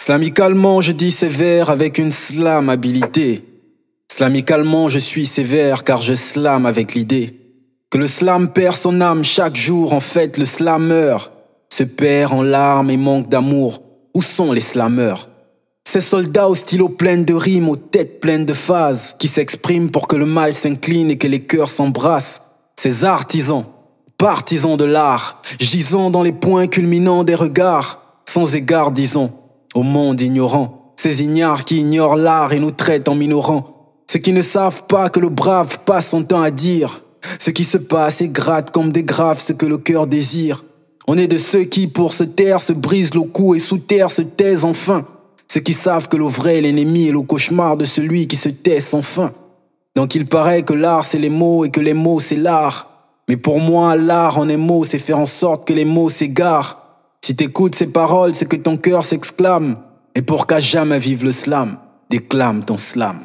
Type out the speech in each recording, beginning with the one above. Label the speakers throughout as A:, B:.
A: Slamicalement, je dis sévère avec une slamabilité. Slamicalement, je suis sévère car je slame avec l'idée que le slam perd son âme chaque jour. En fait, le slameur se perd en larmes et manque d'amour. Où sont les slameurs? Ces soldats aux stylos pleins de rimes, aux têtes pleines de phases, qui s'expriment pour que le mal s'incline et que les cœurs s'embrassent. Ces artisans, partisans de l'art, gisant dans les points culminants des regards, sans égard, disons, au monde ignorant. Ces ignares qui ignorent l'art et nous traitent en minorants. Ceux qui ne savent pas que le brave passe son temps à dire ce qui se passe et gratte comme des graves ce que le cœur désire. On est de ceux qui, pour se taire, se brisent le cou et sous terre se taisent enfin. Ceux qui savent que le vrai est l'ennemi et le cauchemar de celui qui se tait sans fin. Donc il paraît que l'art c'est les mots et que les mots c'est l'art. Mais pour moi, l'art en un mot, c'est faire en sorte que les mots s'égarent. Si t'écoutes ces paroles, c'est que ton cœur s'exclame. Et pour qu'à jamais vive le slam, déclame ton slam.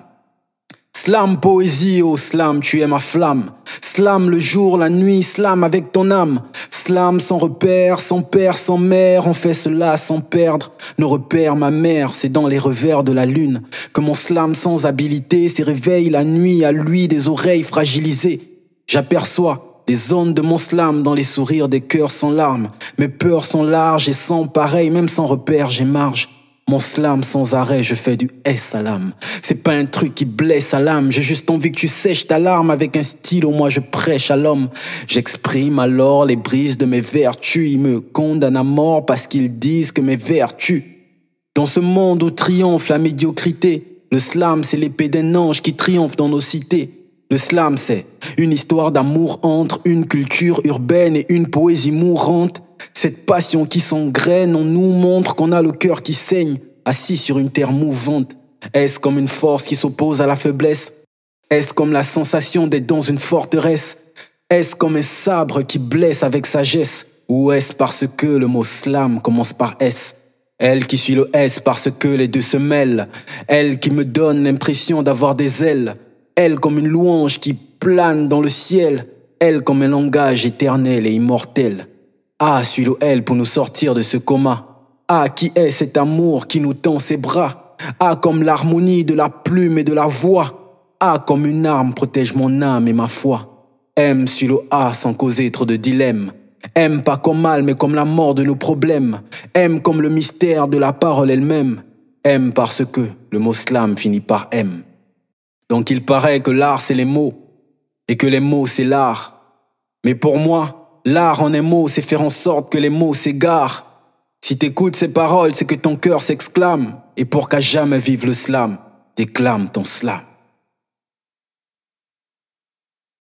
A: Slam poésie, oh slam, tu es ma flamme. Slam le jour, la nuit, slam avec ton âme. Slam sans repère, sans père, sans mère. On fait cela sans perdre nos repères, ma mère. C'est dans les revers de la lune que mon slam sans habilité s'éveille la nuit à lui des oreilles fragilisées. J'aperçois les ondes de mon slam dans les sourires des cœurs sans larmes. Mes peurs sont larges et sans pareil, même sans repère, j'ai marge. Mon slam sans arrêt, je fais du S à l'âme. C'est pas un truc qui blesse à l'âme. J'ai juste envie que tu sèches ta larme avec un stylo. Moi je prêche à l'homme. J'exprime alors les brises de mes vertus. Ils me condamnent à mort parce qu'ils disent que mes vertus. Dans ce monde où triomphe la médiocrité, le slam c'est l'épée d'un ange qui triomphe dans nos cités. Le slam c'est une histoire d'amour entre une culture urbaine et une poésie mourante. Cette passion qui s'engraine, on nous montre qu'on a le cœur qui saigne, assis sur une terre mouvante. Est-ce comme une force qui s'oppose à la faiblesse? Est-ce comme la sensation d'être dans une forteresse? Est-ce comme un sabre qui blesse avec sagesse? Ou est-ce parce que le mot slam commence par S? Elle qui suit le S parce que les deux se mêlent. Elle qui me donne l'impression d'avoir des ailes. Elle comme une louange qui plane dans le ciel. Elle comme un langage éternel et immortel. Ah, suis le L pour nous sortir de ce coma. Ah, qui est cet amour qui nous tend ses bras? Ah, comme l'harmonie de la plume et de la voix. Ah, comme une arme protège mon âme et ma foi. M sur le A sans causer trop de dilemme. M pas comme mal mais comme la mort de nos problèmes. M comme le mystère de la parole elle-même. M parce que le mot slam finit par M. Donc il paraît que l'art c'est les mots et que les mots c'est l'art. Mais pour moi, l'art en un mot, c'est faire en sorte que les mots s'égarent. Si t'écoutes ces paroles, c'est que ton cœur s'exclame. Et pour qu'à jamais vive le slam, déclame ton slam.